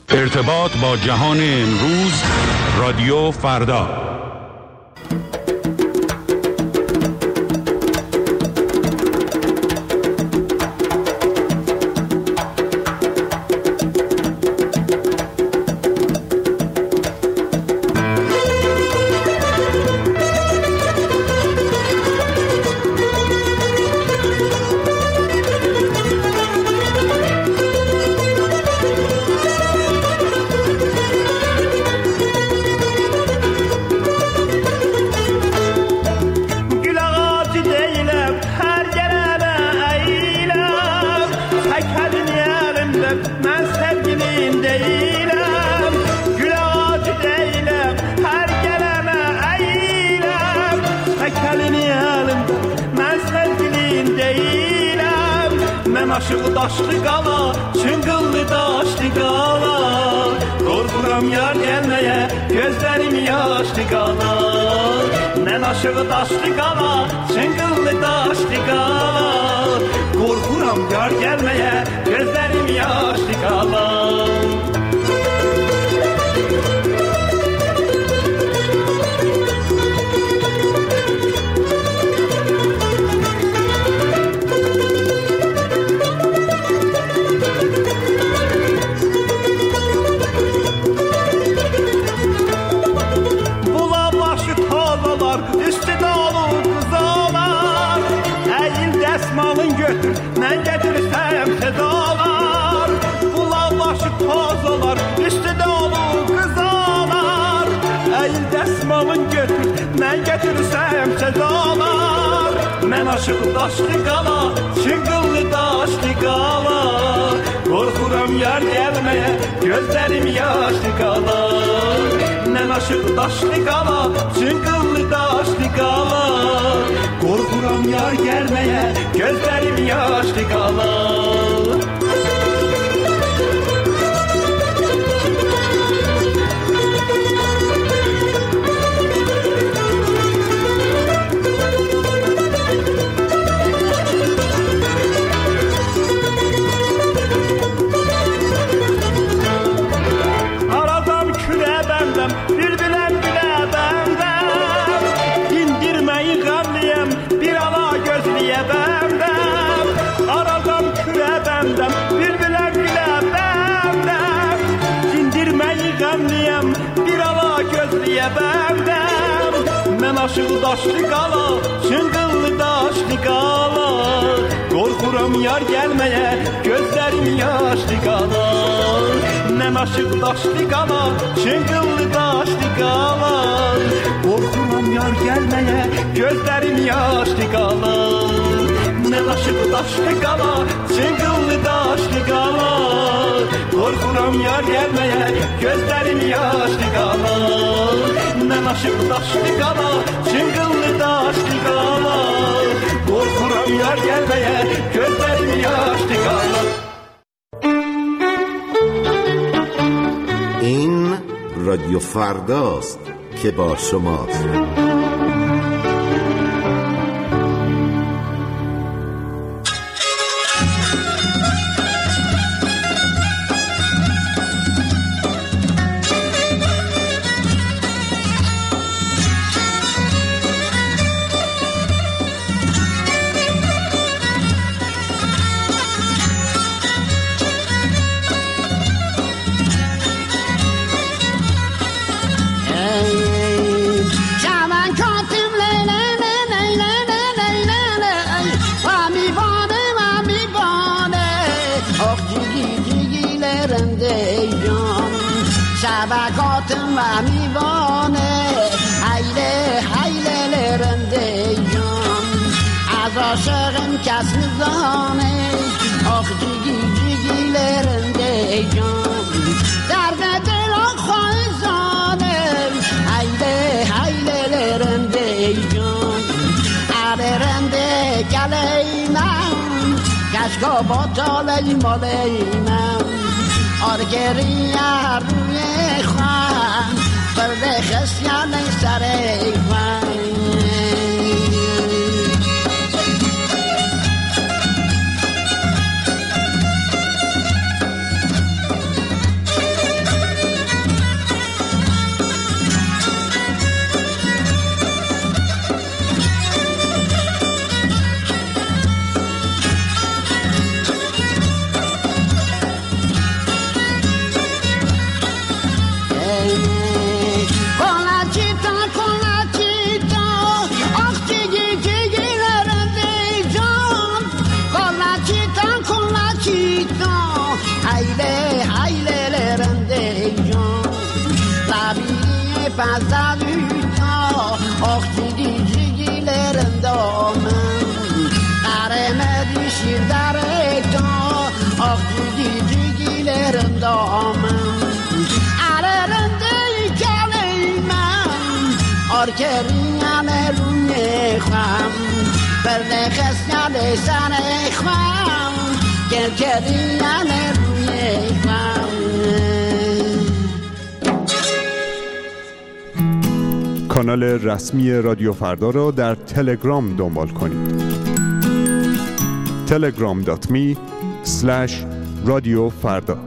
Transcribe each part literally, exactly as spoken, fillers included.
ارتباط با جهان امروز، رادیو فردا. Aşığı daşlı qala, çıngıllı daşlı qala. Qorxuram yar gəlməyə, gözlərim yaşlı qala. Mən aşığı daşlı qala, çıngıllı daşlı qala. Qorxuram yar gəlməyə, gözlərim yaşlı qala. Mən gətirsəm sədalar, bulaq başı tozalar, üstüdə olur qızalar. Əyil dəsmalın götür, mən gətirsəm sədalar. Mən aşıq daşlı qala, çıngıllı daşlı qala. Qorxuram yar gəlməyə, gözlərim yaşlı qala. Mən aşıq daşlı qala, çıngıllı daşlı qala. Qorxuram yar gəlməyə, gözlərim yaşlı qala. Aradan külə bəndəm, bülbüləm gülə bəndəm. Dindirməyi qəmliyəm, bir ala gözliyə bəndəm. Aradan külə bəndəm, bülbüləm gülə bəndəm. Dindirməyi qəmliyəm, bir ala gözliyə bəndəm. Mən aşığı daşlı qala, çıngıllı daşlı qala. Qorxuram yar gəlməyə, gözlərim yaşlı qala. Mən aşığı daşlı qala, çıngıllı daşlı qala. Qorxuram yar gəlməyə, gözlərim yaşlı qala. Mən aşığı daşlı qala, çıngıllı daşlı qala. Qorxuram yar gəlməyə, gözlərim yaşlı qala. Mən aşığı daşlı qala, çıngıllı daşlı qala. Qorxuram yar gəlməyə, gözlərim yaşlı qala. این رادیو فرداست که با شماست. شبکاتم و میوانه حیله حیله لرنده جان. از عاشقم کس نزانه، آخ جیگی جیگی لرنده جان. درد دل آخواه زانم حیله حیله لرنده جان. لرنده گلی من کشکا باطالی مالی من. آرگری روی خوان برده خسیان سر خوان. mazalüta ah gidicilerinde aman kareme düşür dareta ah gidicilerinde aman ararında kaleyman arkeriyane ruye kham berne khasnale sane kham gergeriyane ruye kham. کانال رسمی رادیو فردا را در تلگرام دنبال کنید. تلگرام دات می اسلش رادیو فردا.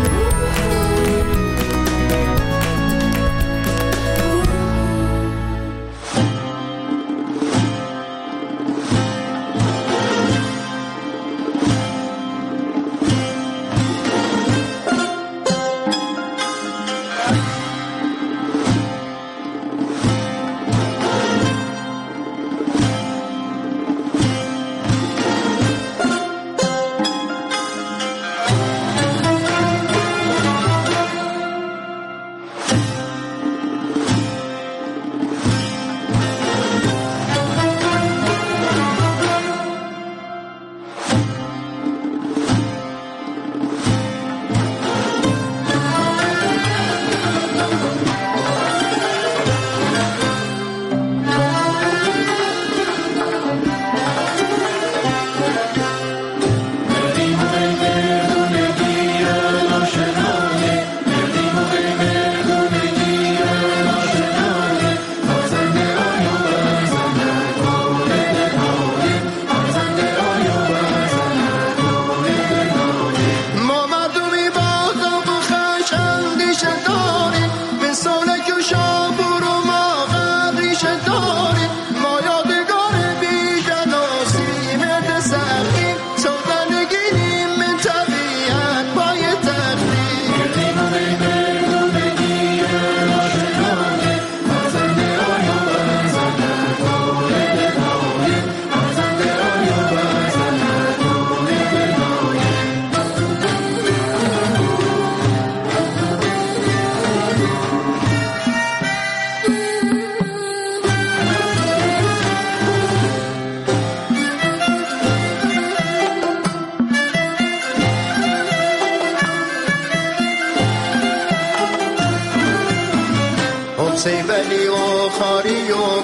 سیبلی و خاری و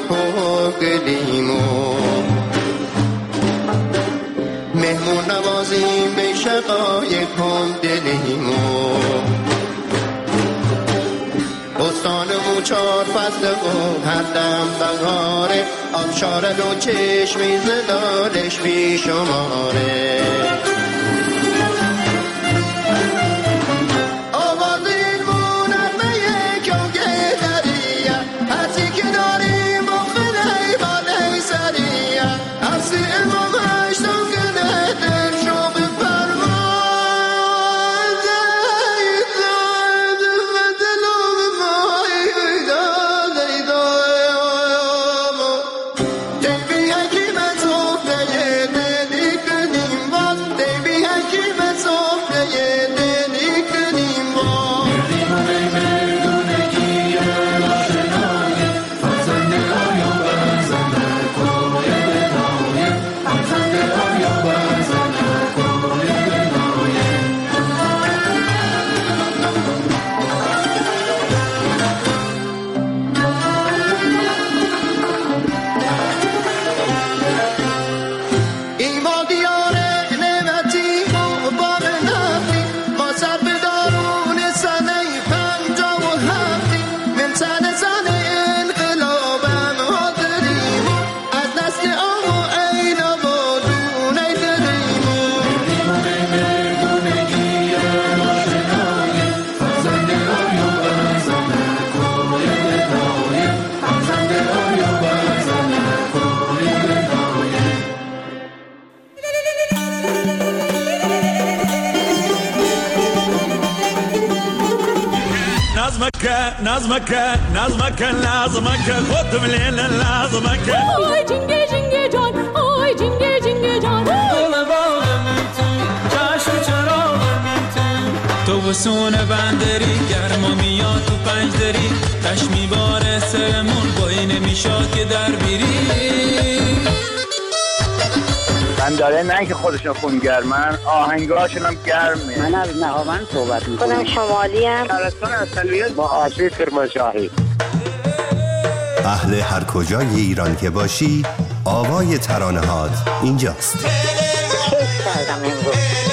کوگلیمو مهمون نوازیم به شقای کن دلیمو بستانمو چار فصل و هر دم بهاره آبشاره و چشمی زلالش بی شماره نظمك نظمك لازمك خد من لازمك اوي جنگه جنگه جان اوي جنگه جنگه جان گل باغ من تو جشن چراغ من تو تو تابستون بندری گرما میاد تو پنجدری قش میباره سرمون بایی نمیشاد که در بیری من داره نه که خودشون خونگرمن آهنگاشون هم گرمه. من از نهاوند صحبت میکنم. خودم شمالی هم شهرستان اصلیت با آسیب کرمانشاهی. اهل هر کجای ایران که باشی آوای ترانه‌هات اینجاست. کیف کردم امروز.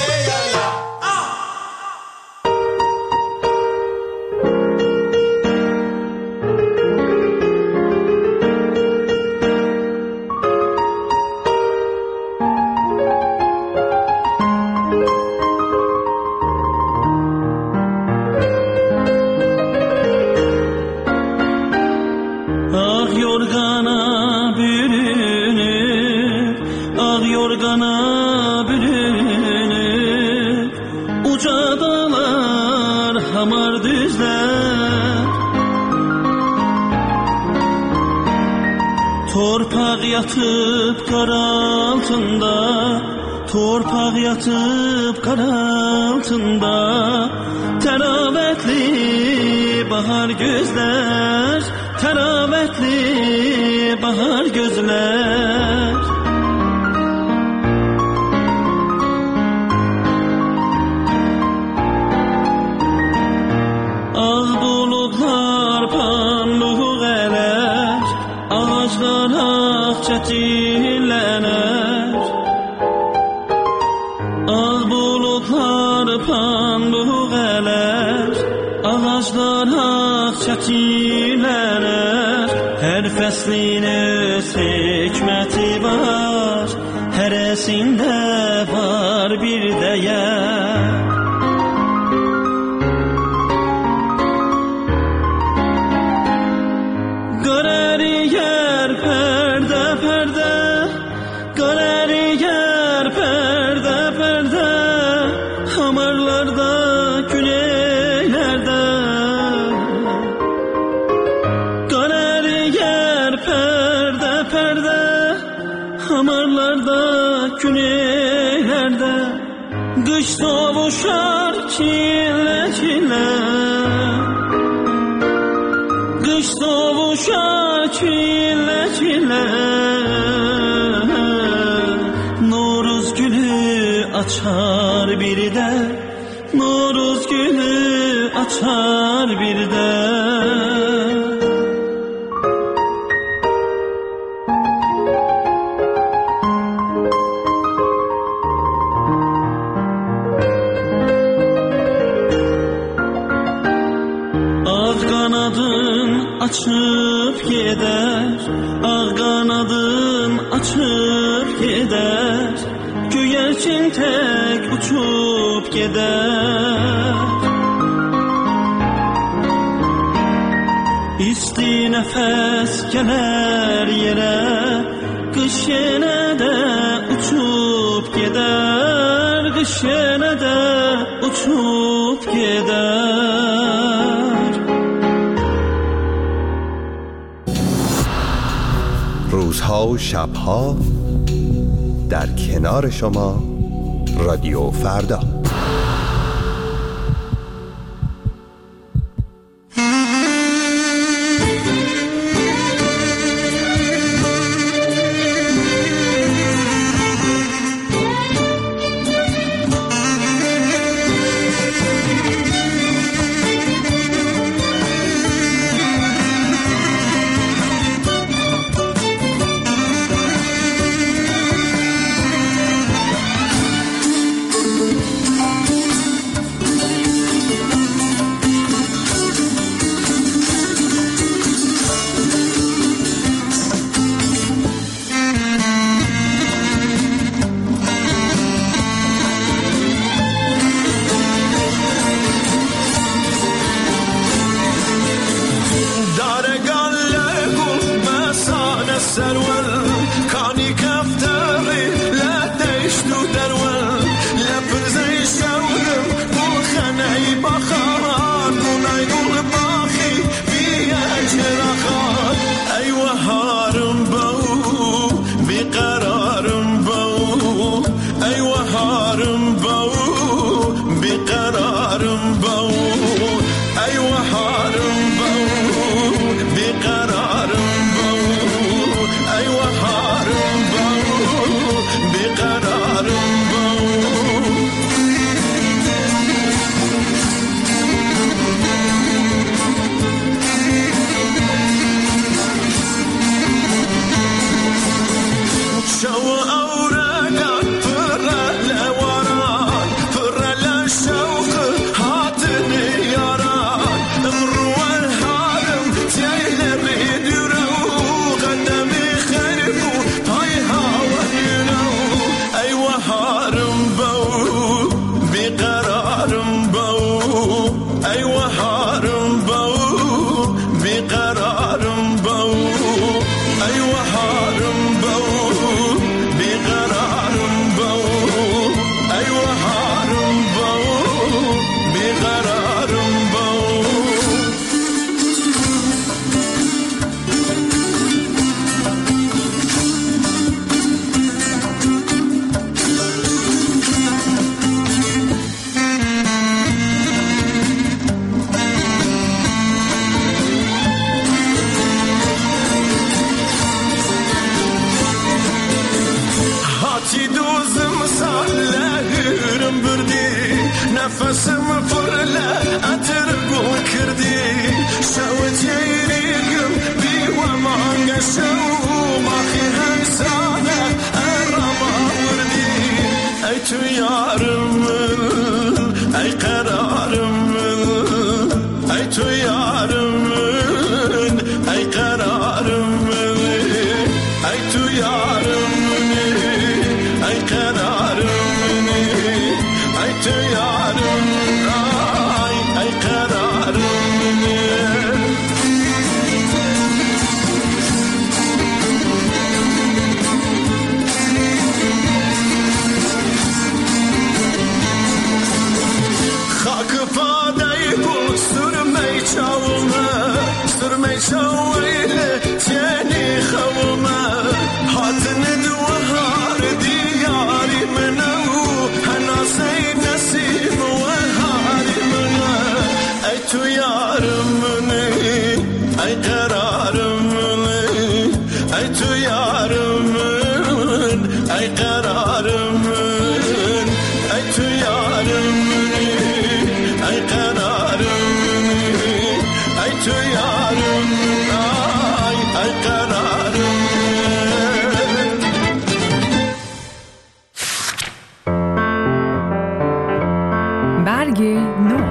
Torpaq yatıb qar altında, torpaq yatıb qar altında, təravətli bahar gözlər, təravətli bahar gözlər. Ağ buludlar panluq ələr, ağaclar ağ çətilənər. Ağ buludlar panluq ələr, ağaclar ağ çətilənər. Hər fəslin öz hikməti var, hərəsində var bir dəyər. Qış sovuşar çile çile, qış sovuşar çile çile. Noruz gülü açar bir de, Noruz gülü açar bir de. Açıp gider, ağ kanadın açıp gider, güvercin tek uçup gider. İsti nefes gelir yere, kış yine de uçup gider, kış yine de uçup gider. روزها و شبها در کنار شما رادیو فردا. بیقرارم با باو أيوة حارم باو بقرارم باو أيوة حارم باو بقرارم باو شو أورقا فرة لوران فرة للشوق هاتني ياران امروا الهارم تيل الريد يرو قدمي خربو هاي هاون يرو أيوة هارم بو بقرارم بو أيوة هارم بو بقرارم بو أيوة هارم بو بقرارم بو أيوة هارم بو بقرارم بو هاتی دوزم سالهرم بردی نفسم فرله اتر گل کردی شوت یریگم بی و مانگ شو ماخی هنسانه ارما وردی ای تو یارم ای قرارم ای تو یارم ای قرارم ای تو یارم ای قرارم ای تو یارم ای ای قرارم خاک پادای بود سرمی چاومه سرمی چاویله تینی خومه هاتن دوهار دیاری منو هناسی نسیم و هاری منو ای تو یارم منی ای قرارم منی ای تو یارم من ای قرارم من ای تو یارم منی ای قرارم منی ای تو یارم ای ای قرارم برگ نو.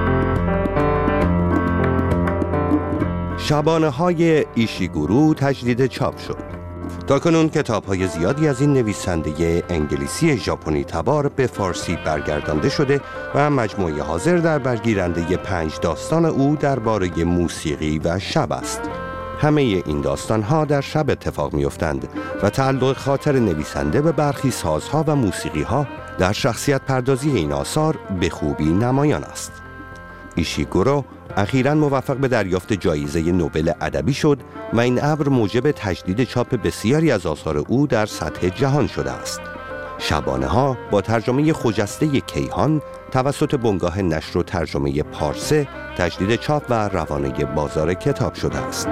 شبانه های ایشیگورو تجدید چاپ شد. تاکنون کتاب های زیادی از این نویسنده انگلیسی ژاپنی تبار به فارسی برگردانده شده و مجموعه حاضر در برگیرنده پنج داستان او درباره موسیقی و شب است. همه این داستان ها در شب اتفاق می افتند و تعلق خاطر نویسنده به برخی سازها و موسیقی ها در شخصیت پردازی این آثار به خوبی نمایان است. ایشیگورو اخیراً موفق به دریافت جایزه نوبل ادبی شد و این امر موجب تجدید چاپ بسیاری از آثار او در سطح جهان شده است. شبانه ها با ترجمه خجسته کیهان توسط بنگاه نشر و ترجمه پارسه تجدید چاپ و روانه بازار کتاب شده است.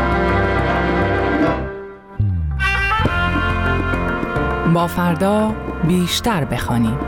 با فردا بیشتر بخوانیم.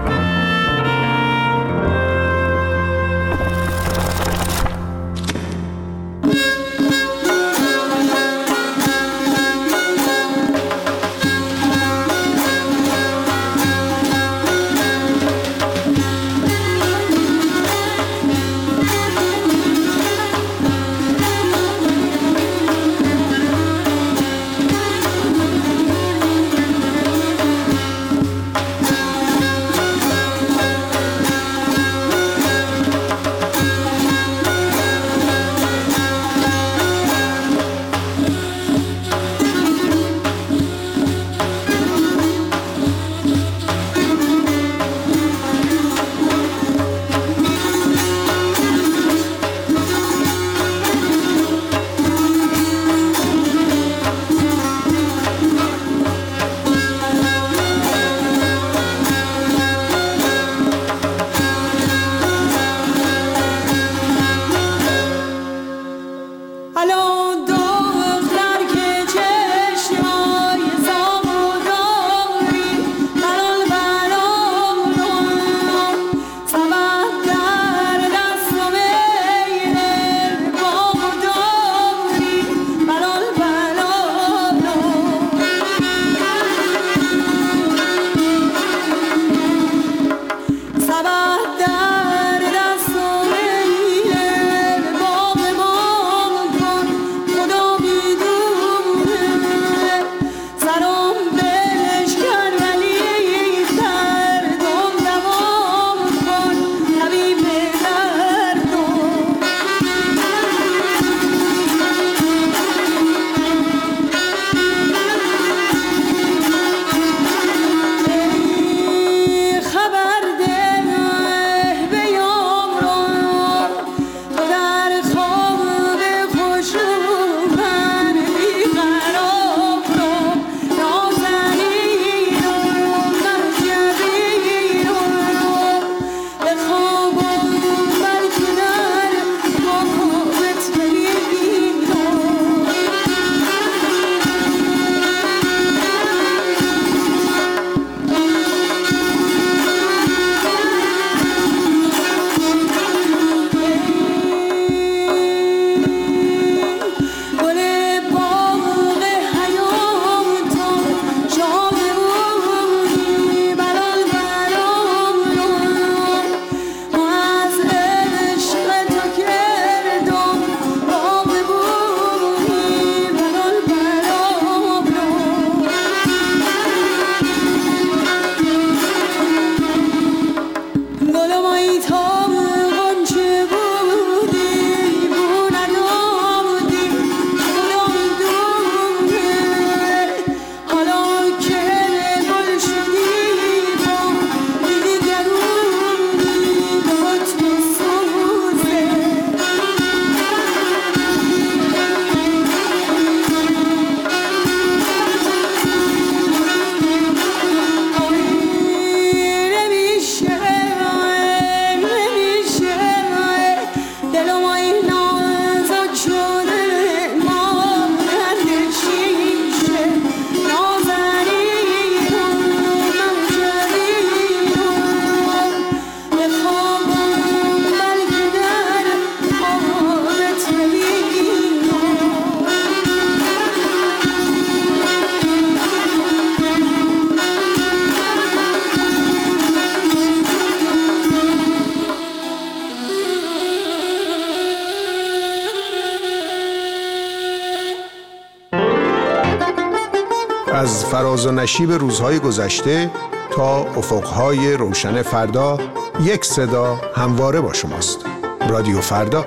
از فراز و نشیب روزهای گذشته تا افقهای روشن فردا، یک صدا همواره با شماست. رادیو فردا.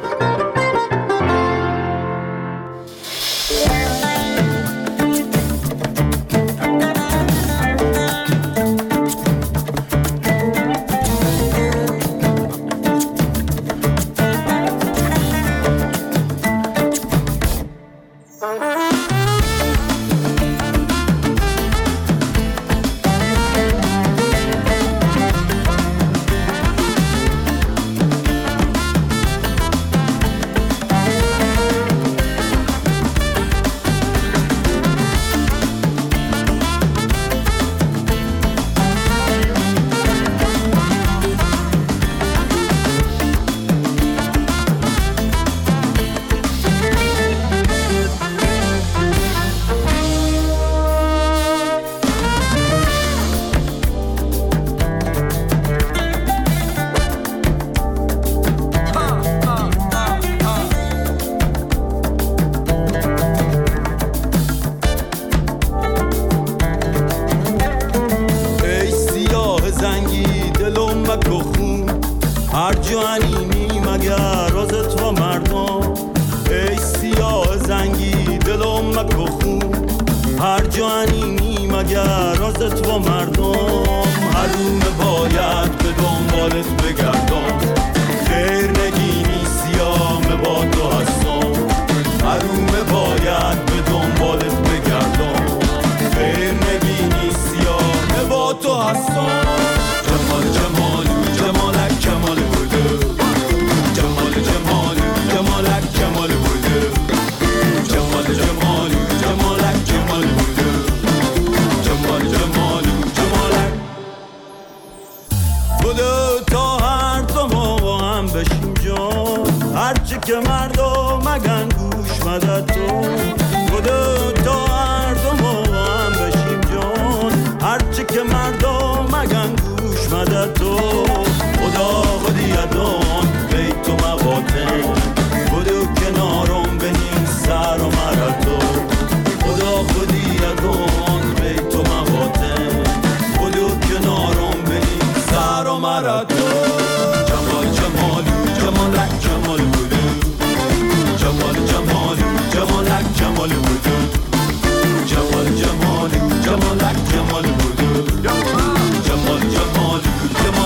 جمال جمال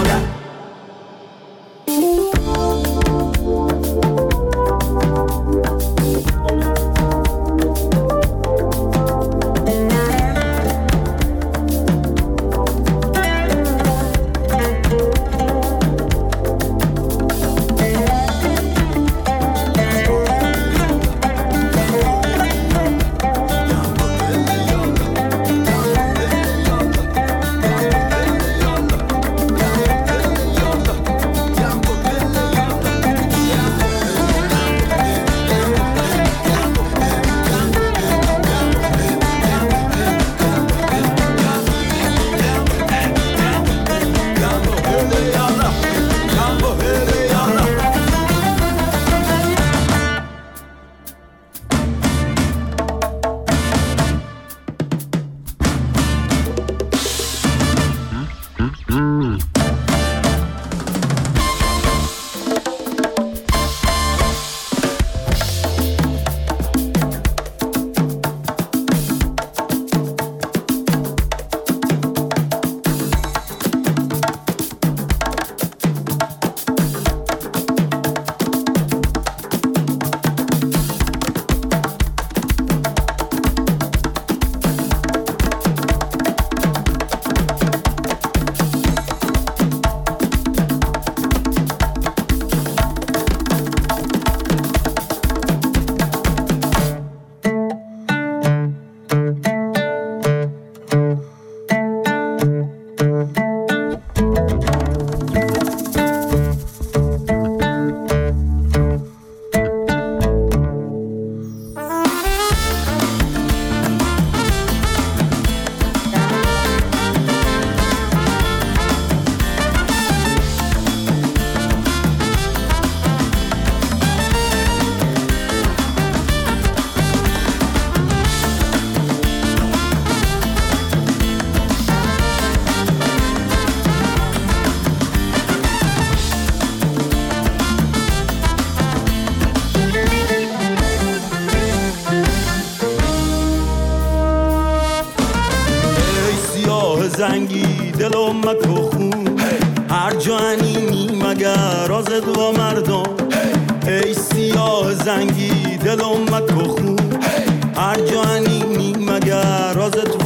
زنگی دلم مکو خون هر جا انیمی مگر رازت و مردم ای سیاه زنگی دلم مکو خون هر جا انیمی مگر رازت